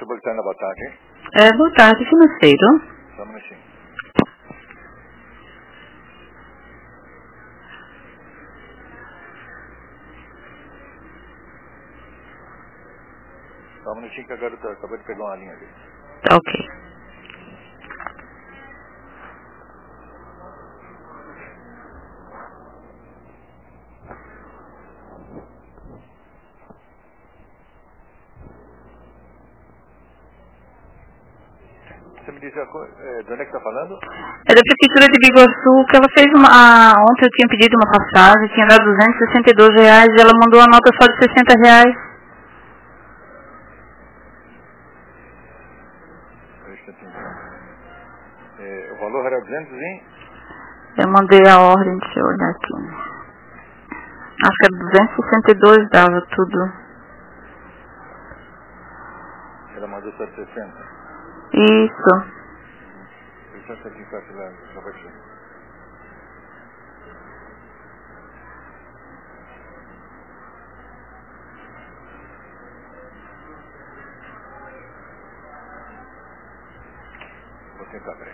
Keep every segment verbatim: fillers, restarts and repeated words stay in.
Metropolitana, boa tarde. É, boa tarde, financeiro. Só um minutinho. Só um minutinho que agora eu acabei de pegar uma linha ali. Tá ok. Você me diz a coisa, é, de onde é que está falando? É da Prefeitura de Biguaçu, que ela fez uma... A, ontem eu tinha pedido uma passagem, tinha dado duzentos e sessenta e dois reais e ela mandou a nota só de sessenta reais. Deixa eu tentar. É, o valor era duzentos e... Eu mandei a ordem, deixa eu olhar aqui. Acho que era duzentos e sessenta e dois, dava tudo. Ela mandou só de sessenta. Isso. Deixa eu só aqui para lá, só para aqui. Vou tentar, peraí.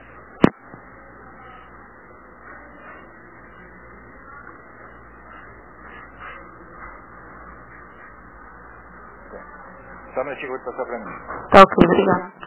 Só um minutinho, vou passar para mim. Tá ok, obrigada.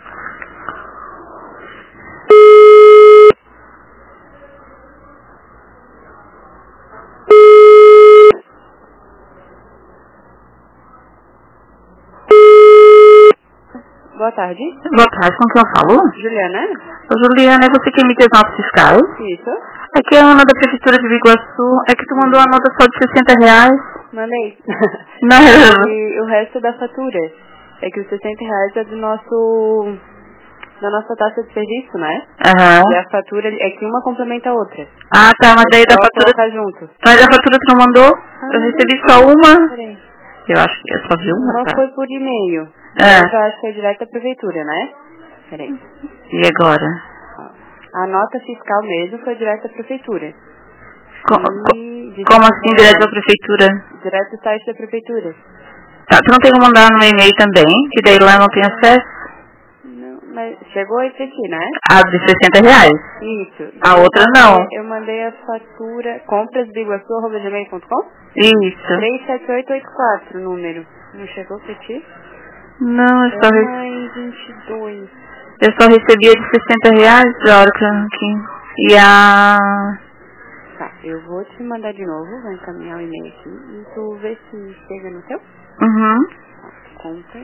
Boa tarde. Boa tarde, com quem eu falo? Juliana? Ô, Juliana, é você que emite as notas fiscais? Isso. Aqui é a Ana da Prefeitura de Biguaçu. É que tu mandou a nota só de sessenta reais. Mandei. Não. E o resto da fatura. É que os sessenta reais é do nosso... da nossa taxa de serviço, né? Aham. E a fatura é que uma complementa a outra. Ah, tá, mas daí é da só fatura... colocar junto. Mas da fatura tu não mandou? Ah, Eu mandei. recebi só uma. Peraí. Eu acho que eu só vi uma, Uma tá? foi por e-mail. É. Outra eu acho que é direto da prefeitura, né? Peraí. E agora? A nota fiscal mesmo foi direto da prefeitura. Co- E de Como sessenta assim, direto da reais. prefeitura? Direto do site da prefeitura. Tá, tu não tem como mandar no e-mail também? Que daí lá não tem acesso? Não, mas chegou esse aqui, né? A de sessenta reais. Isso. A Eu outra mandei- não. Eu mandei a fatura comprasbiguaçu arroba gmail ponto com. Isso. três sete oito oito quatro o número. Não chegou pra ti? Não, eu só, É re... mais vinte e dois. eu só recebi a de sessenta reais da hora que eu aqui. E a... Tá, eu vou te mandar de novo, vou encaminhar o e-mail aqui e tu vê se chega no teu. Uhum. Compras.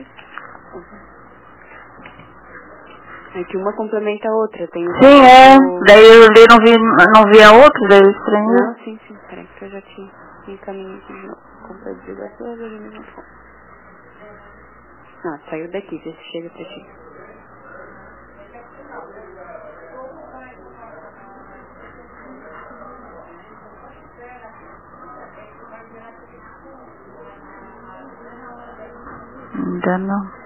É que uma complementa a outra. Tem o Sim, é. o- Daí eu daí não vi, não vi a outra, daí eu estranhei. Não, sim, sim. Peraí, que eu já te encaminhei aqui de novo. Comprasiguaçu arroba gmail ponto com. Ah, saiu daqui, vê se chega pra ti. Ainda não.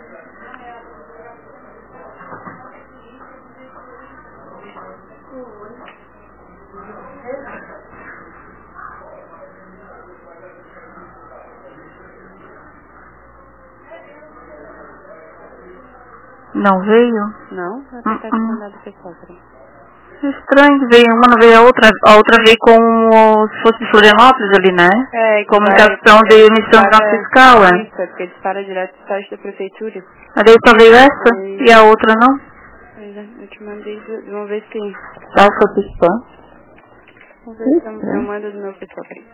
Não veio? Não? Vou tentar te Uh-uh. mandar do pessoal, peraí. Estranho, veio uma, não veio a outra. A outra veio com, se fosse de Florianópolis ali, né? É, que Comunicação vai- de é, emissão de para- nota fiscal, é? Isso, é porque dispara direto do site da prefeitura. Mas daí só veio essa Aí- e a outra não? Pois é, eu te mandei, do- vamos ver se... Tá, foi spam. Vamos ver se eu, Isso, é. eu mando do meu pessoal, peraí.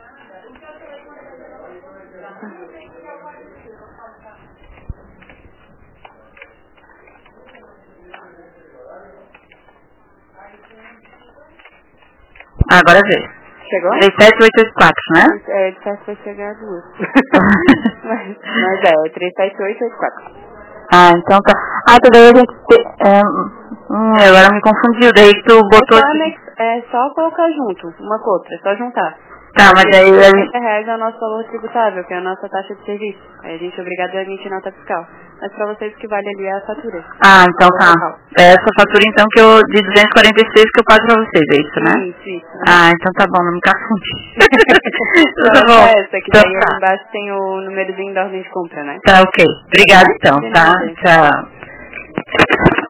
Ah, agora veio. Chegou? três sete oito oito quatro, né? É, de sete vai chegar duas. mas, mas é, é três sete oito oito quatro. Ah, então tá. Ah, então daí a gente... te- É, hum, agora me confundiu. Daí tu É botou... só, anex, é só colocar junto, uma com outra, é só juntar. Tá, mas aí... sessenta reais é o nosso valor tributável, que é a nossa taxa de serviço. Aí a gente é obrigado a emitir nota fiscal. Mas pra vocês o que vale ali é a fatura. Ah, então tá. É essa fatura então que eu, de duzentos e quarenta e seis que eu pago pra vocês, é isso, né? Isso, isso. Ah, então tá bom, não me confunde. Então, tá bom. é essa, que Então daí tá. ali embaixo tem o númerozinho da ordem de compra, né? Tá, ok. Obrigada então, tá? Tchau.